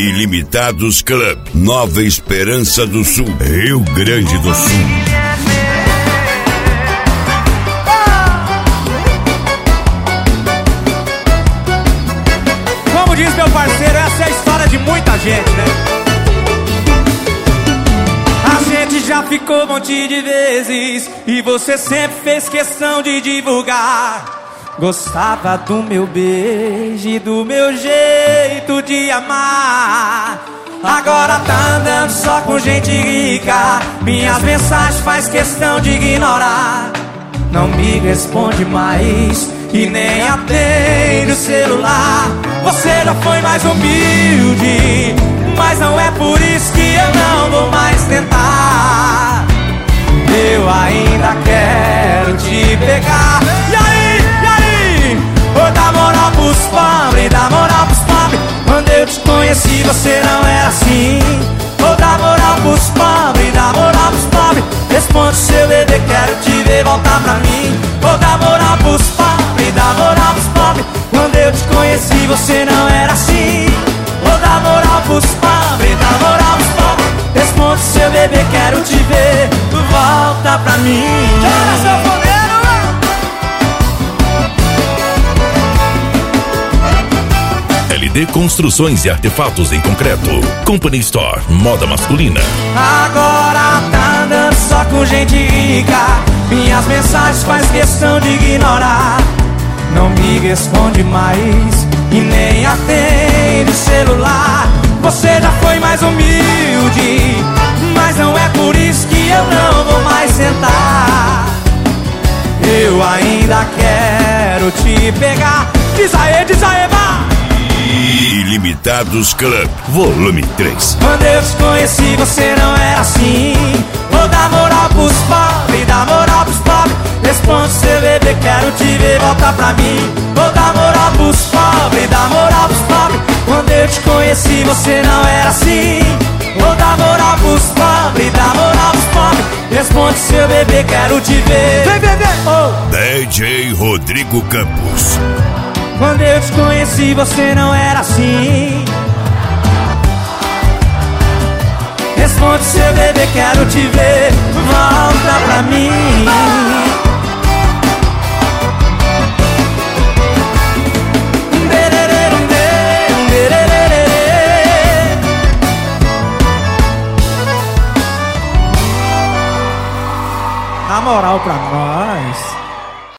Ilimitados Club, Nova Esperança do Sul, Rio Grande do Sul. Como diz meu parceiro, essa é a história de muita gente, né? A gente já ficou um monte de vezes e você sempre fez questão de divulgar. Gostava do meu beijo e do meu jeito de amar. Agora tá andando só com gente rica, minhas mensagens faz questão de ignorar. Não me responde mais e nem atende o celular. Você já foi mais humilde, mas não é por isso que eu não vou mais tentar. Eu ainda quero te pegar. E aí? Vou dar moral pros pobres, dar moral pros pobres. Quando eu te conheci você não era assim. Vou dar moral pros pobres, dar moral pros pobres. Responde seu bebê, quero te ver voltar pra mim. Vou dar moral pros pobres, dar moral pros pobres. Quando eu te conheci você não era assim. Vou dar moral pros pobres, dar moral pros pobres. Responde seu bebê, quero te ver volta pra mim. Chora, sanfoneiro! LD Construções e Artefatos em Concreto. Company Store, moda masculina. Agora tá andando só com gente rica, minhas mensagens faz questão de ignorar. Não me responde mais e nem atende o celular. Você já foi mais humilde, mas não é por isso que eu não vou mais sentar. Eu ainda quero te pegar. Diz aê, vá! Ilimitados Club, volume 3. Quando eu te conheci você não era assim. Vou dar moral pros pobres, dar moral pros pobres. Responde seu bebê, quero te ver voltar pra mim. Vou dar moral pros pobres, dar moral pros pobres. Quando eu te conheci você não era assim. Vou dar moral pros pobres, dar moral pros pobres. Responde seu bebê, quero te ver. Vem, DJ Rodrigo Campos. Quando eu te conheci você não era assim. Responde seu bebê, quero te ver volta pra mim. Dá moral pra nós.